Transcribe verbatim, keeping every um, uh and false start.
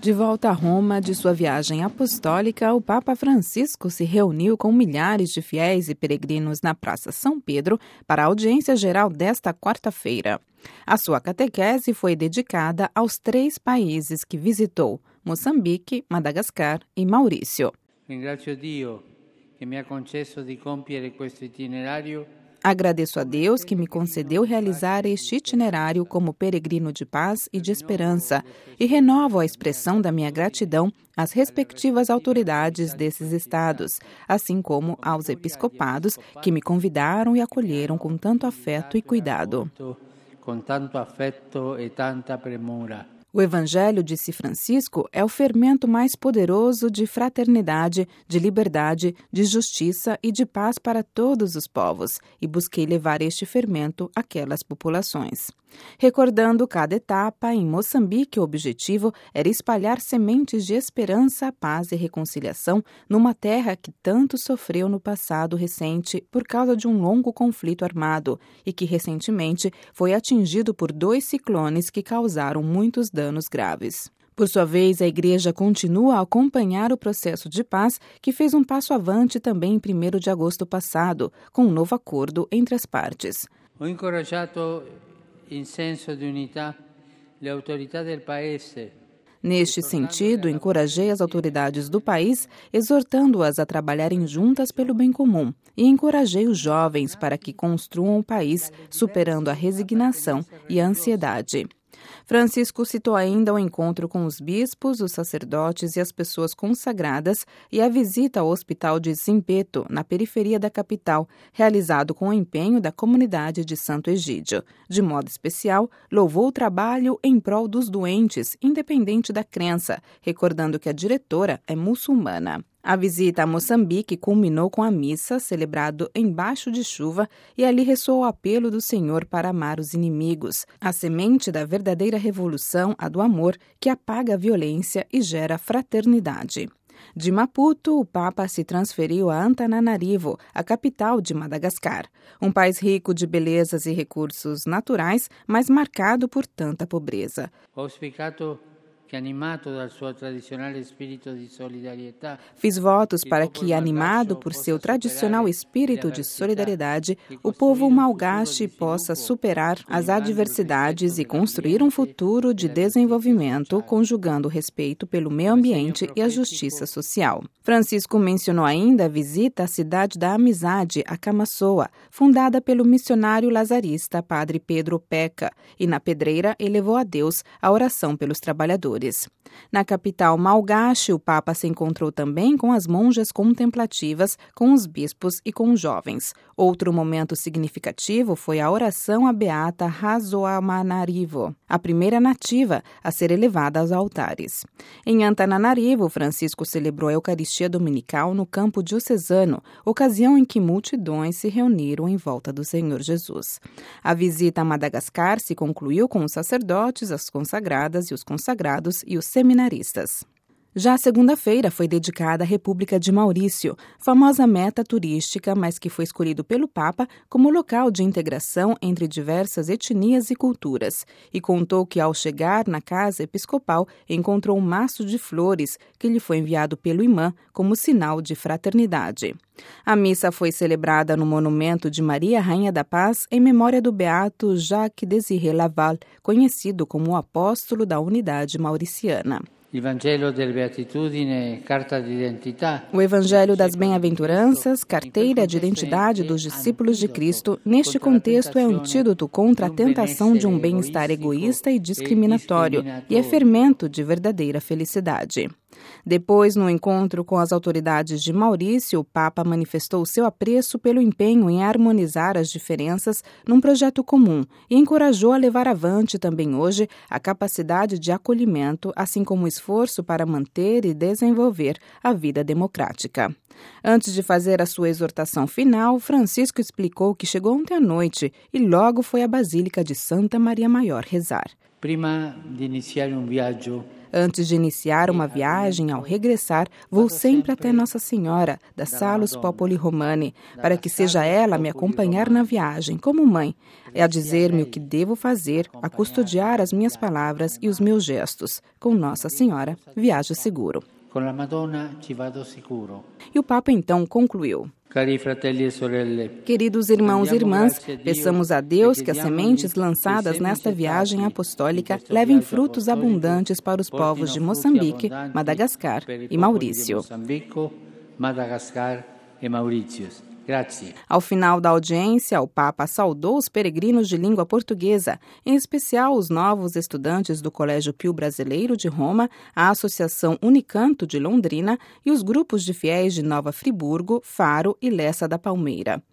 De volta a Roma de sua viagem apostólica, o Papa Francisco se reuniu com milhares de fiéis e peregrinos na Praça São Pedro para a audiência geral desta quarta-feira. A sua catequese foi dedicada aos três países que visitou: Moçambique, Madagascar e Maurício. Ringrazio Dio che mi ha concesso di compiere questo itinerario. Agradeço a Deus que me concedeu realizar este itinerário como peregrino de paz e de esperança e renovo a expressão da minha gratidão às respectivas autoridades desses estados, assim como aos episcopados que me convidaram e acolheram com tanto afeto e cuidado. Com tanto afeto e tanta premura. O Evangelho, disse Francisco, é o fermento mais poderoso de fraternidade, de liberdade, de justiça e de paz para todos os povos, e busquei levar este fermento àquelas populações. Recordando cada etapa, em Moçambique o objetivo era espalhar sementes de esperança, paz e reconciliação numa terra que tanto sofreu no passado recente por causa de um longo conflito armado e que recentemente foi atingido por dois ciclones que causaram muitos danos graves. Por sua vez, a Igreja continua a acompanhar o processo de paz, que fez um passo avante também em primeiro de agosto passado, com um novo acordo entre as partes. Ho incoraggiato in senso di unità le autorità del paese. Neste sentido, encorajei as autoridades do país, exortando-as a trabalharem juntas pelo bem comum, e encorajei os jovens para que construam o país, superando a resignação e a ansiedade. Francisco citou ainda o encontro com os bispos, os sacerdotes e as pessoas consagradas e a visita ao hospital de Zimpeto, na periferia da capital, realizado com o empenho da comunidade de Santo Egídio. De modo especial, louvou o trabalho em prol dos doentes, independente da crença, recordando que a diretora é muçulmana. A visita a Moçambique culminou com a missa, celebrado embaixo de chuva, e ali ressoou o apelo do Senhor para amar os inimigos, a semente da verdadeira revolução, a do amor, que apaga a violência e gera fraternidade. De Maputo, o Papa se transferiu a Antananarivo, a capital de Madagascar, um país rico de belezas e recursos naturais, mas marcado por tanta pobreza. Auspicato que animato dal suo tradizionale spirito di solidarietà. Fiz votos para que, animado por seu tradicional espírito de solidariedade, o povo malgache possa superar as adversidades e construir um futuro de desenvolvimento, conjugando o respeito pelo meio ambiente e a justiça social. Francisco mencionou ainda a visita à cidade da Amizade, a Camassoa, fundada pelo missionário lazarista Padre Pedro Peca, e na pedreira elevou a Deus a oração pelos trabalhadores. Na capital malgache, o Papa se encontrou também com as monjas contemplativas, com os bispos e com os jovens. Outro momento significativo foi a oração à beata Rasoamanarivo, a primeira nativa a ser elevada aos altares. Em Antananarivo, Francisco celebrou a Eucaristia Dominical no campo diocesano, ocasião em que multidões se reuniram em volta do Senhor Jesus. A visita a Madagascar se concluiu com os sacerdotes, as consagradas e os consagrados e os seminaristas. Já a segunda-feira foi dedicada à República de Maurício, famosa meta turística, mas que foi escolhido pelo Papa como local de integração entre diversas etnias e culturas, e contou que, ao chegar na casa episcopal, encontrou um maço de flores que lhe foi enviado pelo imã como sinal de fraternidade. A missa foi celebrada no monumento de Maria Rainha da Paz em memória do beato Jacques Désiré Laval, conhecido como o apóstolo da unidade mauriciana. Il Vangelo delle Beatitudini, carta di identità. O Evangelho das Bem-aventuranças, carteira de identidade dos discípulos de Cristo, neste contexto é antídoto contra a tentação de um bem-estar egoísta e discriminatório e é fermento de verdadeira felicidade. Depois, no encontro com as autoridades de Maurício, o Papa manifestou seu apreço pelo empenho em harmonizar as diferenças num projeto comum e encorajou a levar avante também hoje a capacidade de acolhimento, assim como o esforço para manter e desenvolver a vida democrática. Antes de fazer a sua exortação final, Francisco explicou que chegou ontem à noite e logo foi à Basílica de Santa Maria Maior rezar. Prima di iniziare un viaggio, Antes de iniciar uma viagem, ao regressar, vou sempre até Nossa Senhora, da Salus Populi Romani, para que seja ela a me acompanhar na viagem, como mãe, e a dizer-me o que devo fazer, a custodiar as minhas palavras e os meus gestos. Com Nossa Senhora, viajo seguro. Com a Madonna ci vado sicuro. E o Papa então concluiu: Cari fratelli e sorelle, queridos irmãos e irmãs, peçamos a Deus que as sementes lançadas nesta viagem apostólica levem frutos abundantes para os povos de Moçambique, Madagascar e Maurício. Madagascar e Maurício. Grazie. Ao final da audiência, o Papa saudou os peregrinos de língua portuguesa, em especial os novos estudantes do Colégio Pio Brasileiro de Roma, a Associação Unicanto de Londrina e os grupos de fiéis de Nova Friburgo, Faro e Lessa da Palmeira.